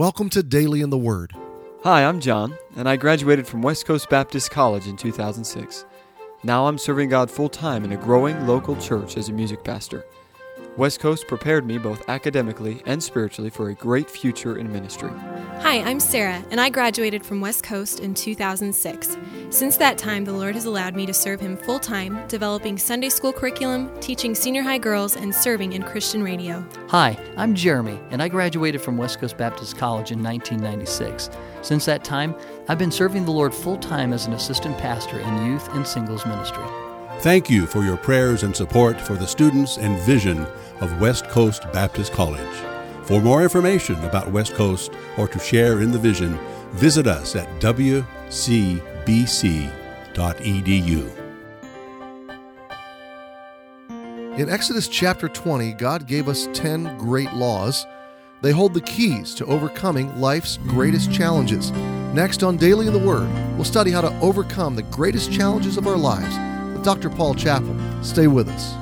Welcome to Daily in the Word. Hi, I'm John, and I graduated from West Coast Baptist College in 2006. Now I'm serving God full-time in a growing local church as a music pastor. West Coast prepared me both academically and spiritually for a great future in ministry. Hi, I'm Sarah, and I graduated from West Coast in 2006. Since that time, the Lord has allowed me to serve Him full-time, developing Sunday school curriculum, teaching senior high girls, and serving in Christian radio. Hi, I'm Jeremy, and I graduated from West Coast Baptist College in 1996. Since that time, I've been serving the Lord full-time as an assistant pastor in youth and singles ministry. Thank you for your prayers and support for the students and vision of West Coast Baptist College. For more information about West Coast or to share in the vision, visit us at wcbc.edu. In Exodus chapter 20, God gave us 10 great laws. They hold the keys to overcoming life's greatest challenges. Next on Daily in the Word, we'll study how to overcome the greatest challenges of our lives with Dr. Paul Chappell. Stay with us.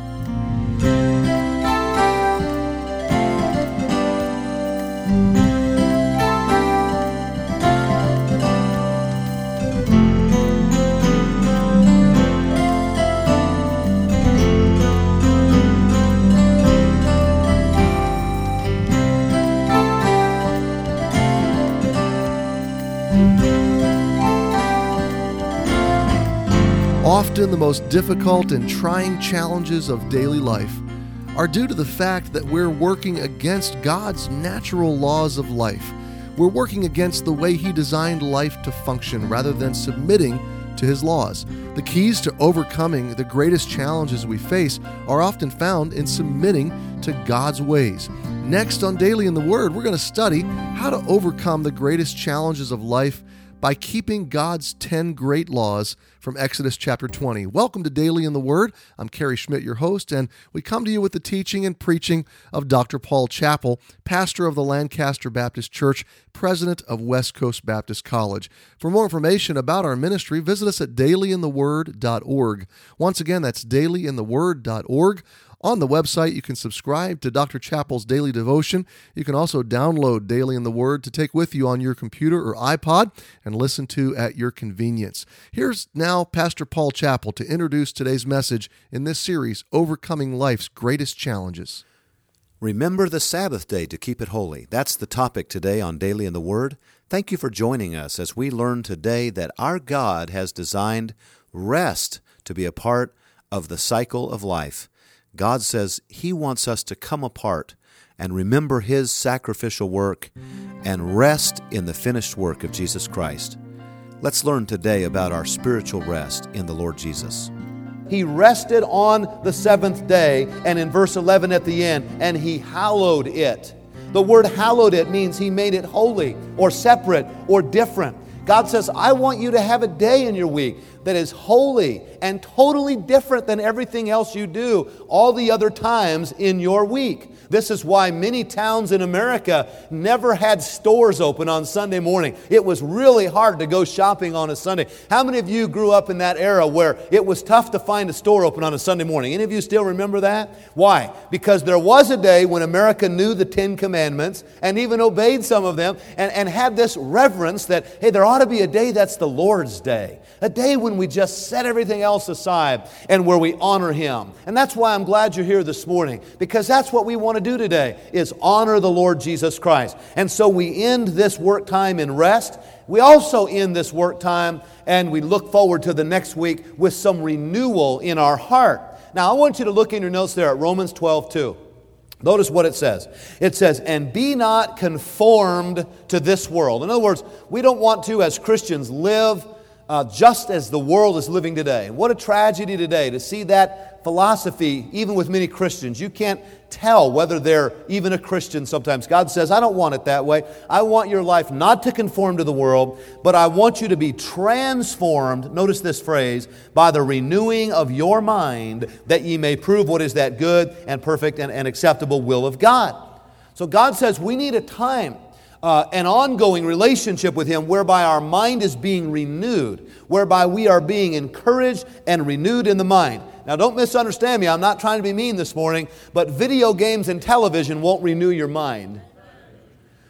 Often the most difficult and trying challenges of daily life are due to the fact that we're working against God's natural laws of life. We're working against the way He designed life to function rather than submitting to His laws. The keys to overcoming the greatest challenges we face are often found in submitting to God's ways. Next on Daily in the Word, we're going to study how to overcome the greatest challenges of life by keeping God's 10 great laws from Exodus chapter 20. Welcome to Daily in the Word. I'm Kerry Schmidt, your host, and we come to you with the teaching and preaching of Dr. Paul Chappell, pastor of the Lancaster Baptist Church, president of West Coast Baptist College. For more information about our ministry, visit us at dailyintheword.org. Once again, that's dailyintheword.org. On the website, you can subscribe to Dr. Chappell's daily devotion. You can also download Daily in the Word to take with you on your computer or iPod and listen to at your convenience. Here's now Pastor Paul Chappell to introduce today's message in this series, Overcoming Life's Greatest Challenges. Remember the Sabbath day to keep it holy. That's the topic today on Daily in the Word. Thank you for joining us as we learn today that our God has designed rest to be a part of the cycle of life. God says He wants us to come apart and remember His sacrificial work and rest in the finished work of Jesus Christ. Let's learn today about our spiritual rest in the Lord Jesus. He rested on the seventh day, and in verse 11 at the end, and He hallowed it. The word hallowed it means He made it holy or separate or different. God says, I want you to have a day in your week that is holy and totally different than everything else you do all the other times in your week. This is why many towns in America never had stores open on Sunday morning. It was really hard to go shopping on a Sunday. How many of you grew up in that era where it was tough to find a store open on a Sunday morning? Any of you still remember that? Why? Because there was a day when America knew the 10 Commandments and even obeyed some of them and had this reverence that, hey, there ought to be a day that's the Lord's Day. A day when we just set everything else aside and where we honor Him. And that's why I'm glad you're here this morning, because that's what we want to do today, is honor the Lord Jesus Christ. And so we end this work time in rest. We also end this work time and we look forward to the next week with some renewal in our heart. Now I want you to look in your notes there at Romans 12:2. Notice what it says. It says, and be not conformed to this world. In other words, we don't want to, as Christians, live just as the world is living today. What a tragedy today to see that philosophy, even with many Christians. You can't tell whether they're even a Christian sometimes. God says, I don't want it that way. I want your life not to conform to the world, but I want you to be transformed, notice this phrase, by the renewing of your mind, that ye may prove what is that good and perfect and acceptable will of God. So God says we need a time, an ongoing relationship with Him whereby our mind is being renewed, whereby we are being encouraged and renewed in the mind. Now don't misunderstand me, I'm not trying to be mean this morning, but video games and television won't renew your mind.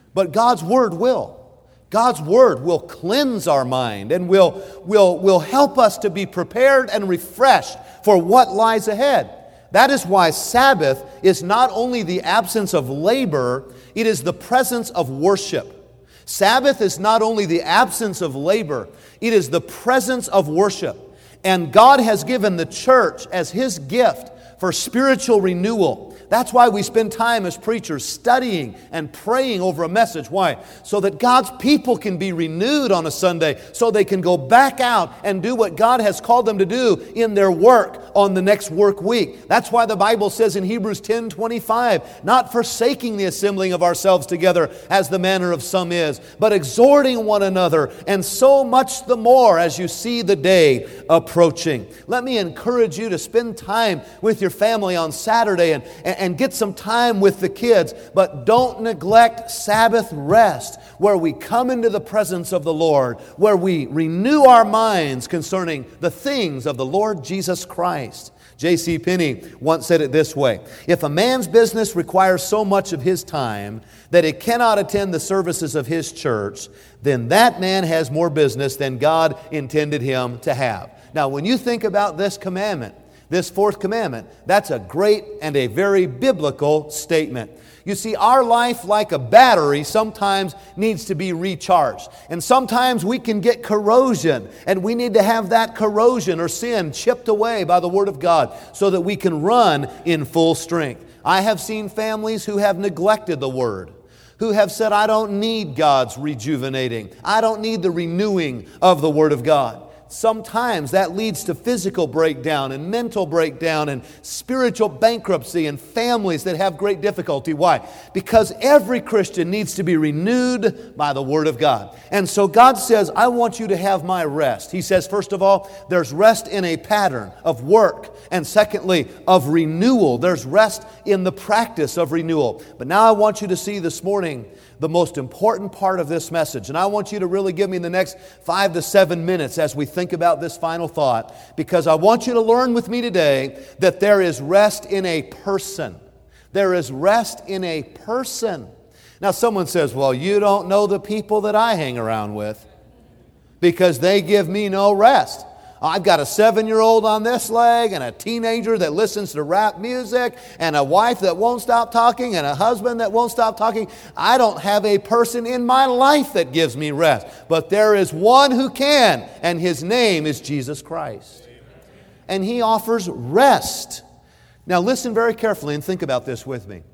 But God's Word will. God's Word will cleanse our mind and will help us to be prepared and refreshed for what lies ahead. That is why Sabbath is not only the absence of labor, it is the presence of worship. Sabbath is not only the absence of labor, it is the presence of worship. And God has given the church as His gift for spiritual renewal. That's why we spend time as preachers studying and praying over a message. Why? So that God's people can be renewed on a Sunday, so they can go back out and do what God has called them to do in their work on the next work week. That's why the Bible says in Hebrews 10:25, not forsaking the assembling of ourselves together as the manner of some is, but exhorting one another, and so much the more as you see the day approaching. Let me encourage you to spend time with your family on Saturday and get some time with the kids, but don't neglect Sabbath rest, where we come into the presence of the Lord, where we renew our minds concerning the things of the Lord Jesus Christ. J.C. Penney once said it this way: if a man's business requires so much of his time that he cannot attend the services of his church, then that man has more business than God intended him to have. Now, when you think about this commandment, this fourth commandment, that's a great and a very biblical statement. You see, our life, like a battery, sometimes needs to be recharged. And sometimes we can get corrosion, and we need to have that corrosion or sin chipped away by the Word of God so that we can run in full strength. I have seen families who have neglected the Word, who have said, I don't need God's rejuvenating. I don't need the renewing of the Word of God. Sometimes that leads to physical breakdown and mental breakdown and spiritual bankruptcy and families that have great difficulty. Why? Because every Christian needs to be renewed by the Word of God. And so God says, I want you to have my rest. He says, first of all, there's rest in a pattern of work. And secondly, of renewal. There's rest in the practice of renewal. But now I want you to see this morning the most important part of this message. And I want you to really give me the next 5 to 7 minutes as we think about this final thought, because I want you to learn with me today that there is rest in a person. There is rest in a person. Now someone says, well, you don't know the people that I hang around with because they give me no rest. I've got a 7-year-old on this leg, and a teenager that listens to rap music, and a wife that won't stop talking, and a husband that won't stop talking. I don't have a person in my life that gives me rest. But there is one who can, and His name is Jesus Christ. And He offers rest. Now listen very carefully and think about this with me.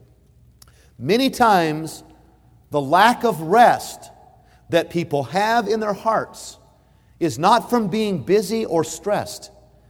Many times, the lack of rest that people have in their hearts is not from being busy or stressed.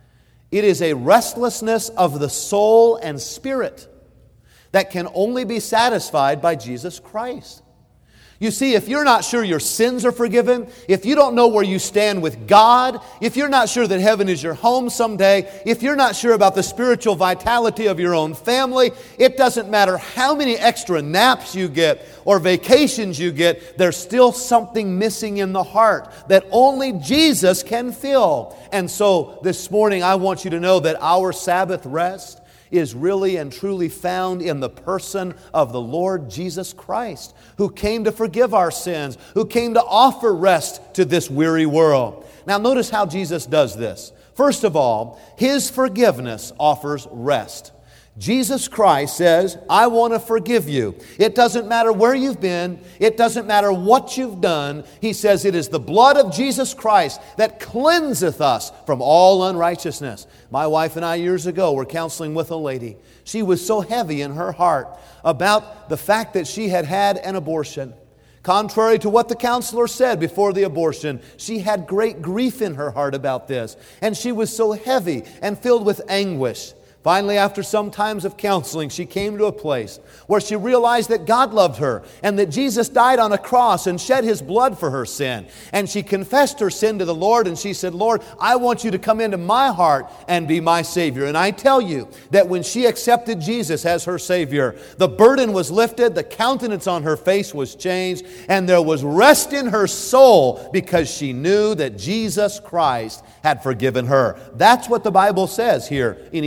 It is a restlessness of the soul and spirit that can only be satisfied by Jesus Christ. You see, if you're not sure your sins are forgiven, if you don't know where you stand with God, if you're not sure that heaven is your home someday, if you're not sure about the spiritual vitality of your own family, it doesn't matter how many extra naps you get or vacations you get, there's still something missing in the heart that only Jesus can fill. And so this morning I want you to know that our Sabbath rest is really and truly found in the person of the Lord Jesus Christ, who came to forgive our sins, who came to offer rest to this weary world. Now notice how Jesus does this. First of all, His forgiveness offers rest. Jesus Christ says, I want to forgive you. It doesn't matter where you've been. It doesn't matter what you've done. He says it is the blood of Jesus Christ that cleanseth us from all unrighteousness. My wife and I years ago were counseling with a lady. She was so heavy in her heart about the fact that she had had an abortion. Contrary to what the counselor said before the abortion, she had great grief in her heart about this. And she was so heavy and filled with anguish. Finally, after some times of counseling, she came to a place where she realized that God loved her and that Jesus died on a cross and shed His blood for her sin. And she confessed her sin to the Lord, and she said, Lord, I want you to come into my heart and be my Savior. And I tell you that when she accepted Jesus as her Savior, the burden was lifted, the countenance on her face was changed, and there was rest in her soul because she knew that Jesus Christ had forgiven her. That's what the Bible says here in Ephesians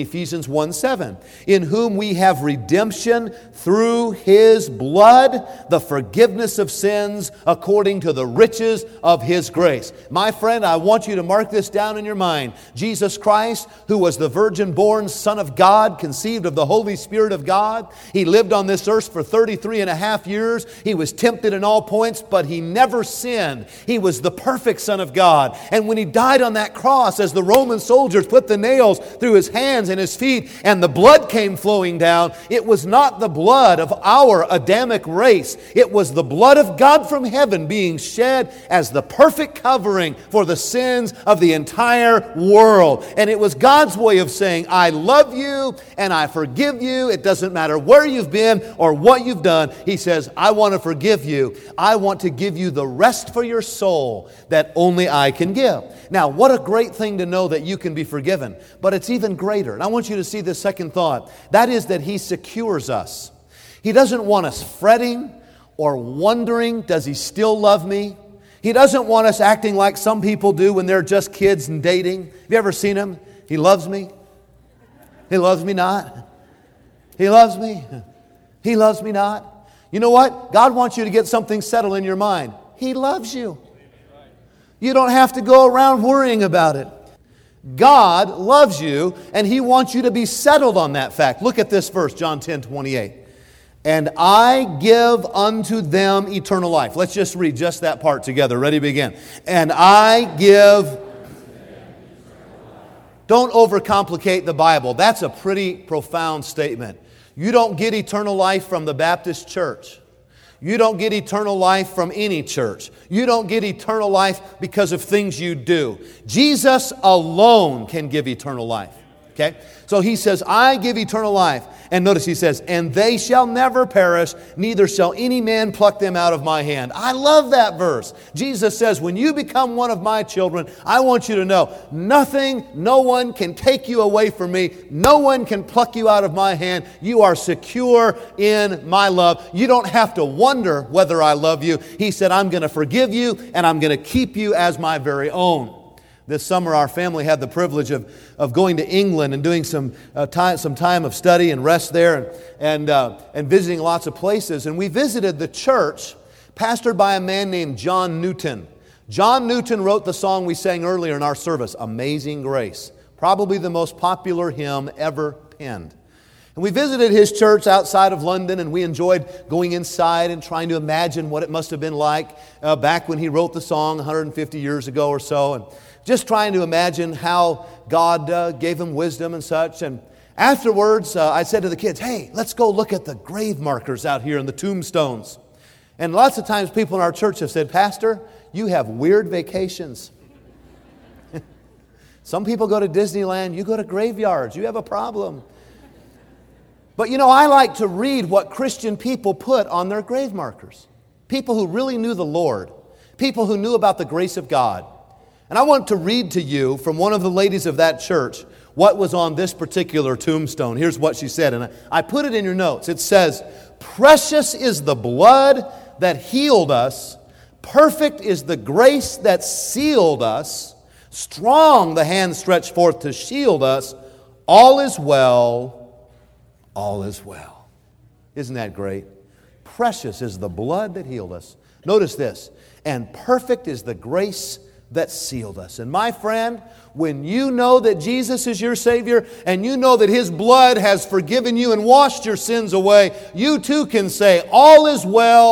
1:7. In whom we have redemption through His blood, the forgiveness of sins according to the riches of His grace. My friend, I want you to mark this down in your mind. Jesus Christ, who was the virgin-born Son of God, conceived of the Holy Spirit of God. He lived on this earth for 33 and a half years. He was tempted in all points, but He never sinned. He was the perfect Son of God. And when He died on that cross, as the Roman soldiers put the nails through His hands and His feet, and the blood came flowing down, it was not the blood of our Adamic race. It was the blood of God from heaven being shed as the perfect covering for the sins of the entire world. And it was God's way of saying, I love you and I forgive you. It doesn't matter where you've been or what you've done. He says, I want to forgive you. I want to give you the rest for your soul that only I can give. Now, what a great thing to know that you can be forgiven. But it's even greater. And I want you to see this second thought. That is that He secures us. He doesn't want us fretting or wondering, does He still love me? He doesn't want us acting like some people do when they're just kids and dating. Have you ever seen them? He loves me. He loves me not. He loves me. He loves me not. You know what? God wants you to get something settled in your mind. He loves you. You don't have to go around worrying about it. God loves you, and He wants you to be settled on that fact. Look at this verse, John 10:28. And I give unto them eternal life. Let's just read just that part together. Ready, begin. And I give... Don't overcomplicate the Bible. That's a pretty profound statement. You don't get eternal life from the Baptist church. You don't get eternal life from any church. You don't get eternal life because of things you do. Jesus alone can give eternal life. Okay? So He says, I give eternal life. And notice He says, and they shall never perish, neither shall any man pluck them out of my hand. I love that verse. Jesus says, when you become one of my children, I want you to know, nothing, no one can take you away from me. No one can pluck you out of my hand. You are secure in my love. You don't have to wonder whether I love you. He said, I'm going to forgive you, and I'm going to keep you as my very own. This summer, our family had the privilege of going to England and doing some time of study and rest there and visiting lots of places. And we visited the church pastored by a man named John Newton. John Newton wrote the song we sang earlier in our service, Amazing Grace, probably the most popular hymn ever penned. And we visited his church outside of London, and we enjoyed going inside and trying to imagine what it must have been like back when he wrote the song 150 years ago or so. And just trying to imagine how God gave him wisdom and such. And afterwards, I said to the kids, hey, let's go look at the grave markers out here and the tombstones. And lots of times people in our church have said, Pastor, you have weird vacations. Some people go to Disneyland, you go to graveyards, you have a problem. But you know, I like to read what Christian people put on their grave markers. People who really knew the Lord. People who knew about the grace of God. And I want to read to you from one of the ladies of that church what was on this particular tombstone. Here's what she said, and I put it in your notes. It says, precious is the blood that healed us. Perfect is the grace that sealed us. Strong the hand stretched forth to shield us. All is well. All is well. Isn't that great? Precious is the blood that healed us. Notice this. And perfect is the grace that sealed us. And my friend, when you know that Jesus is your Savior and you know that His blood has forgiven you and washed your sins away, you too can say, all is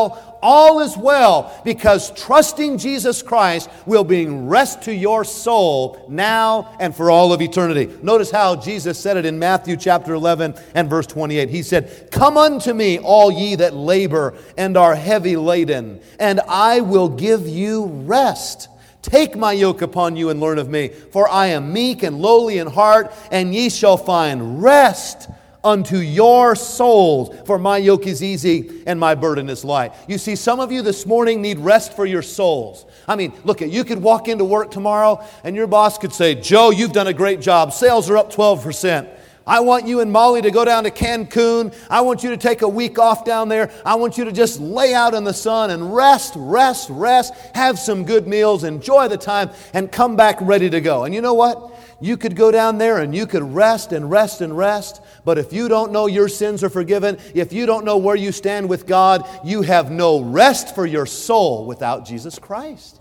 well, because trusting Jesus Christ will bring rest to your soul now and for all of eternity. Notice how Jesus said it in Matthew chapter 11 and verse 28. He said, come unto me, all ye that labor and are heavy laden, and I will give you rest. Take my yoke upon you and learn of me, for I am meek and lowly in heart, and ye shall find rest unto your souls. For my yoke is easy and my burden is light. You see, some of you this morning need rest for your souls. I mean, look, you could walk into work tomorrow and your boss could say, Joe, you've done a great job. Sales are up 12%. I want you and Molly to go down to Cancun. I want you to take a week off down there. I want you to just lay out in the sun and rest. Have some good meals, enjoy the time, and come back ready to go. And you know what? You could go down there and you could rest and rest and rest. But if you don't know your sins are forgiven, if you don't know where you stand with God, you have no rest for your soul without Jesus Christ.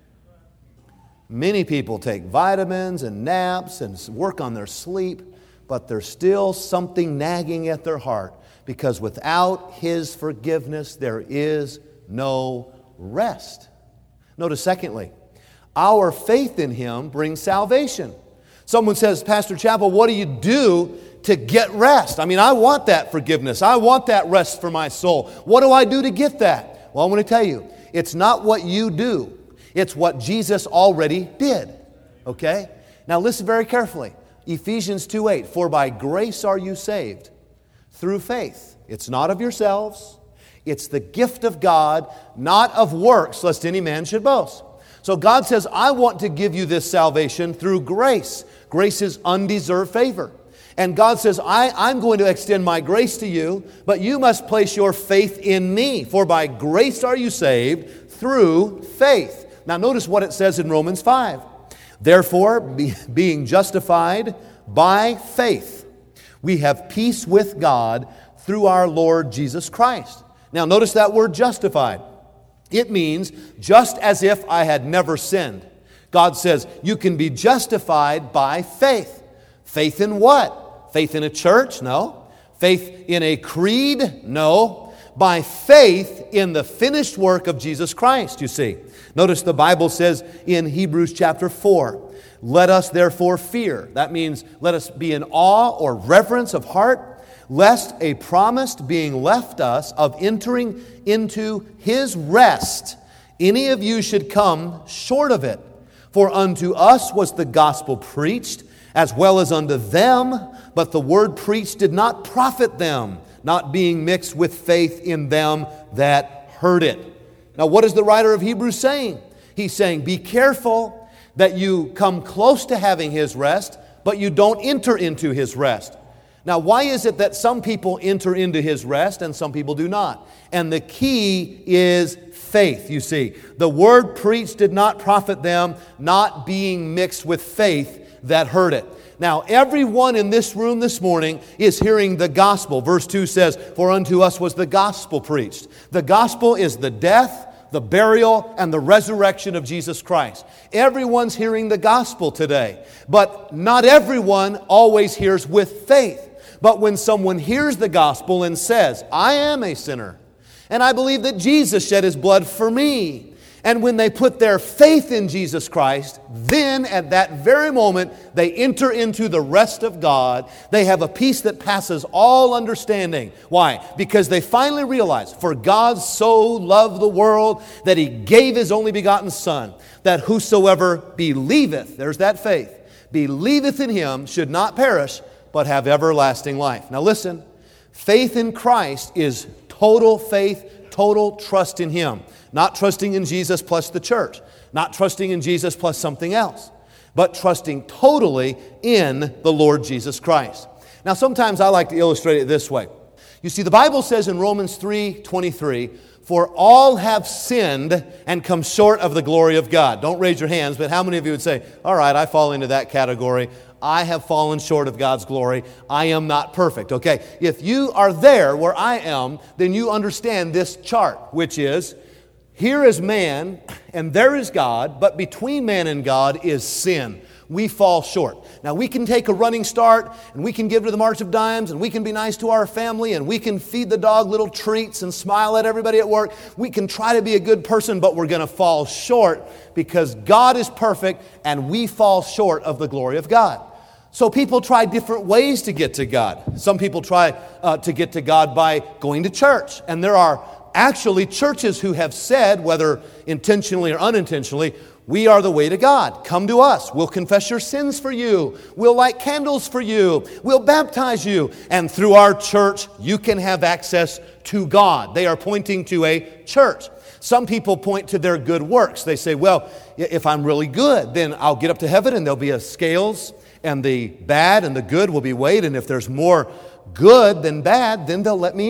Many people take vitamins and naps and work on their sleep, but there's still something nagging at their heart, because without His forgiveness, there is no rest. Notice, secondly, our faith in Him brings salvation. Someone says, Pastor Chappell, what do you do to get rest? I mean, I want that forgiveness. I want that rest for my soul. What do I do to get that? Well, I'm going to tell you, it's not what you do. It's what Jesus already did. Okay? Now listen very carefully. Ephesians 2:8, for by grace are you saved through faith. It's not of yourselves. It's the gift of God, not of works, lest any man should boast. So God says, I want to give you this salvation through grace. Grace is undeserved favor. And God says, I'm going to extend my grace to you, but you must place your faith in me. For by grace are you saved through faith. Now notice what it says in Romans 5. Therefore, being justified by faith, we have peace with God through our Lord Jesus Christ. Now notice that word justified. It means just as if I had never sinned. God says you can be justified by faith. Faith in what? Faith in a church? No. Faith in a creed? No. By faith in the finished work of Jesus Christ, you see. Notice the Bible says in Hebrews chapter 4, let us therefore fear. That means let us be in awe or reverence of heart, lest a promise being left us of entering into His rest, any of you should come short of it. For unto us was the gospel preached, as well as unto them, but the word preached did not profit them, not being mixed with faith in them that heard it. Now, what is the writer of Hebrews saying? He's saying, be careful that you come close to having His rest, but you don't enter into His rest. Now, why is it that some people enter into His rest and some people do not? And the key is faith, you see. The word preached did not profit them, not being mixed with faith that heard it. Now, everyone in this room this morning is hearing the gospel. Verse 2 says, for unto us was the gospel preached. The gospel is the death, the burial, and the resurrection of Jesus Christ. Everyone's hearing the gospel today, but not everyone always hears with faith. But when someone hears the gospel and says, I am a sinner, and I believe that Jesus shed His blood for me, and when they put their faith in Jesus Christ, then at that very moment, they enter into the rest of God. They have a peace that passes all understanding. Why? Because they finally realize, for God so loved the world that He gave His only begotten Son, that whosoever believeth, there's that faith, believeth in Him should not perish, but have everlasting life. Now listen, faith in Christ is total faith, total trust in Him. Not trusting in Jesus plus the church. Not trusting in Jesus plus something else. But trusting totally in the Lord Jesus Christ. Now sometimes I like to illustrate it this way. You see, the Bible says in Romans 3:23, for all have sinned and come short of the glory of God. Don't raise your hands, but how many of you would say, all right, I fall into that category. I have fallen short of God's glory. I am not perfect. Okay, if you are there where I am, then you understand this chart, which is, here is man and there is God, but between man and God is sin. We fall short. Now we can take a running start and we can give to the March of Dimes and we can be nice to our family and we can feed the dog little treats and smile at everybody at work. We can try to be a good person, but we're going to fall short because God is perfect and we fall short of the glory of God. So people try different ways to get to God. Some people try to get to God by going to church. And there are actually churches who have said, whether intentionally or unintentionally, we are the way to God. Come to us. We'll confess your sins for you. We'll light candles for you. We'll baptize you. And through our church, you can have access to God. They are pointing to a church. Some people point to their good works. They say, well, if I'm really good, then I'll get up to heaven and there'll be a scales and the bad and the good will be weighed. And if there's more good than bad, then they'll let me in.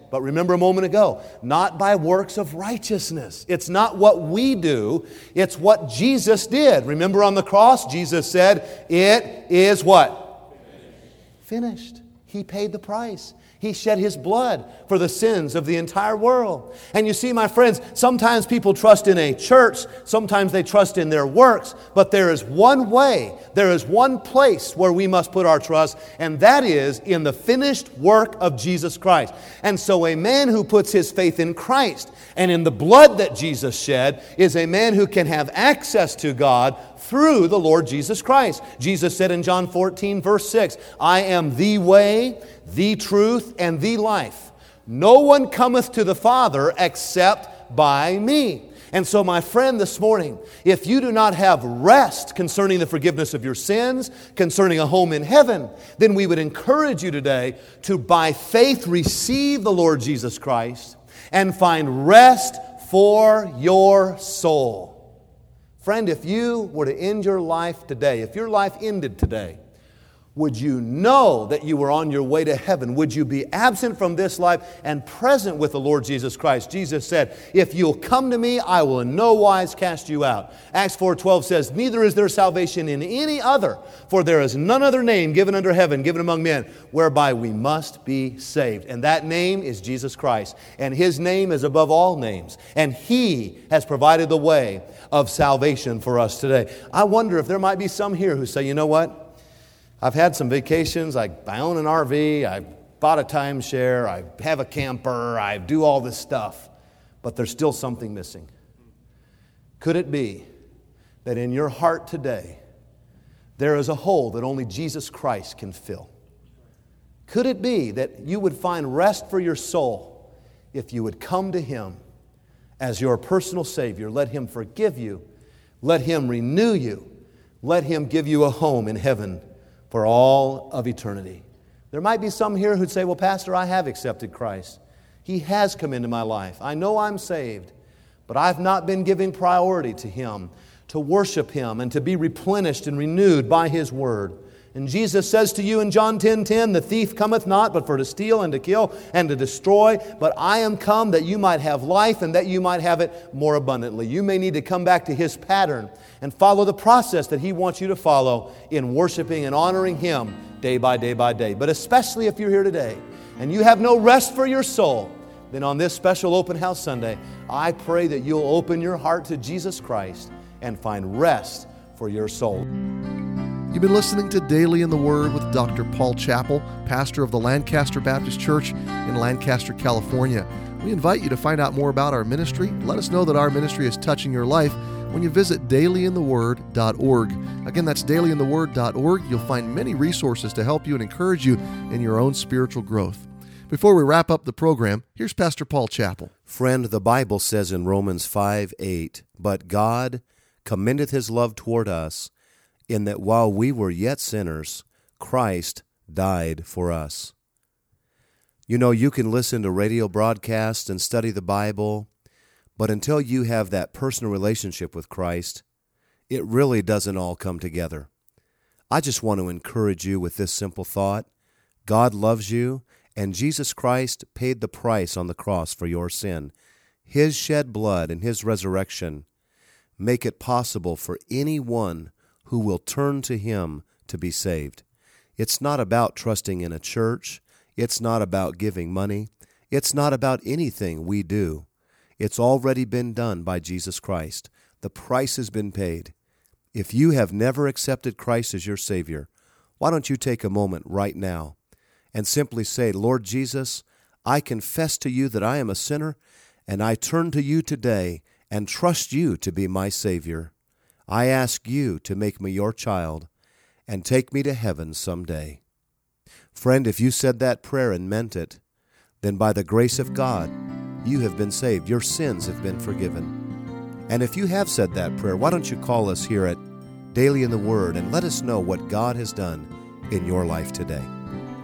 But remember a moment ago, not by works of righteousness. It's not what we do, it's what Jesus did. Remember on the cross, Jesus said, "It is" what? Finished. He paid the price. He shed His blood for the sins of the entire world. And you see, my friends, sometimes people trust in a church, sometimes they trust in their works, but there is one way, there is one place where we must put our trust, and that is in the finished work of Jesus Christ. And so a man who puts his faith in Christ and in the blood that Jesus shed is a man who can have access to God through the Lord Jesus Christ. Jesus said in John 14, verse 6, "I am the way, the truth, and the life. No one cometh to the Father except by me." And so, my friend, this morning, if you do not have rest concerning the forgiveness of your sins, concerning a home in heaven, then we would encourage you today to, by faith, receive the Lord Jesus Christ and find rest for your soul. Friend, if you were to end your life today, if your life ended today, would you know that you were on your way to heaven? Would you be absent from this life and present with the Lord Jesus Christ? Jesus said, "If you'll come to me, I will in no wise cast you out." Acts 4:12 says, "Neither is there salvation in any other, for there is none other name given under heaven, given among men, whereby we must be saved." And that name is Jesus Christ. And His name is above all names. And He has provided the way of salvation for us today. I wonder if there might be some here who say, "You know what? I've had some vacations, I own an RV, I bought a timeshare, I have a camper, I do all this stuff, but there's still something missing." Could it be that in your heart today, there is a hole that only Jesus Christ can fill? Could it be that you would find rest for your soul if you would come to Him as your personal Savior? Let Him forgive you, let Him renew you, let Him give you a home in heaven for all of eternity. There might be some here who'd say, "Well, Pastor, I have accepted Christ. He has come into my life. I know I'm saved, but I've not been giving priority to Him, to worship Him, and to be replenished and renewed by His Word." And Jesus says to you in John 10:10, "The thief cometh not but for to steal and to kill and to destroy. But I am come that you might have life and that you might have it more abundantly." You may need to come back to His pattern and follow the process that He wants you to follow in worshiping and honoring Him day by day by day. But especially if you're here today and you have no rest for your soul, then on this special Open House Sunday, I pray that you'll open your heart to Jesus Christ and find rest for your soul. You've been listening to Daily in the Word with Dr. Paul Chappell, pastor of the Lancaster Baptist Church in Lancaster, California. We invite you to find out more about our ministry. Let us know that our ministry is touching your life when you visit dailyintheword.org. Again, that's dailyintheword.org. You'll find many resources to help you and encourage you in your own spiritual growth. Before we wrap up the program, here's Pastor Paul Chappell. Friend, the Bible says in Romans 5:8, "But God commendeth His love toward us, in that while we were yet sinners, Christ died for us." You know, you can listen to radio broadcasts and study the Bible, but until you have that personal relationship with Christ, it really doesn't all come together. I just want to encourage you with this simple thought. God loves you, and Jesus Christ paid the price on the cross for your sin. His shed blood and His resurrection make it possible for anyone who will turn to Him to be saved. It's not about trusting in a church. It's not about giving money. It's not about anything we do. It's already been done by Jesus Christ. The price has been paid. If you have never accepted Christ as your Savior, why don't you take a moment right now and simply say, "Lord Jesus, I confess to you that I am a sinner, and I turn to you today and trust you to be my Savior. I ask you to make me your child and take me to heaven someday." Friend, if you said that prayer and meant it, then by the grace of God, you have been saved. Your sins have been forgiven. And if you have said that prayer, why don't you call us here at Daily in the Word and let us know what God has done in your life today.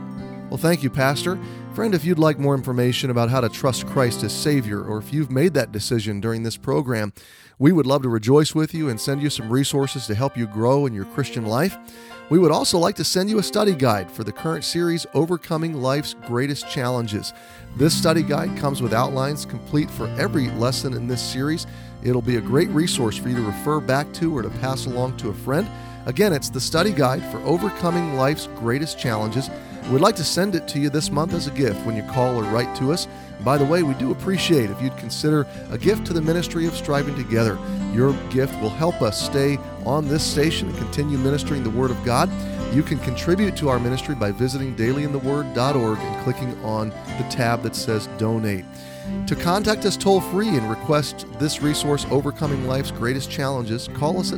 Well, thank you, Pastor. Friend, if you'd like more information about how to trust Christ as Savior, or if you've made that decision during this program, we would love to rejoice with you and send you some resources to help you grow in your Christian life. We would also like to send you a study guide for the current series, Overcoming Life's Greatest Challenges. This study guide comes with outlines complete for every lesson in this series. It'll be a great resource for you to refer back to or to pass along to a friend. Again, it's the study guide for Overcoming Life's Greatest Challenges. We'd like to send it to you this month as a gift when you call or write to us. And by the way, we do appreciate if you'd consider a gift to the ministry of Striving Together. Your gift will help us stay on this station and continue ministering the Word of God. You can contribute to our ministry by visiting dailyintheword.org and clicking on the tab that says Donate. To contact us toll-free and request this resource, Overcoming Life's Greatest Challenges, call us at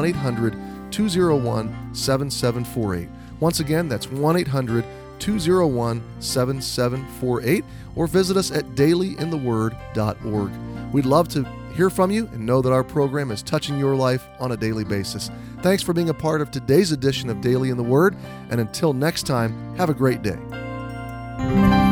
1-800-201-7748. Once again, that's 1-800-201-7748, or visit us at dailyintheword.org. We'd love to hear from you and know that our program is touching your life on a daily basis. Thanks for being a part of today's edition of Daily in the Word, and until next time, have a great day.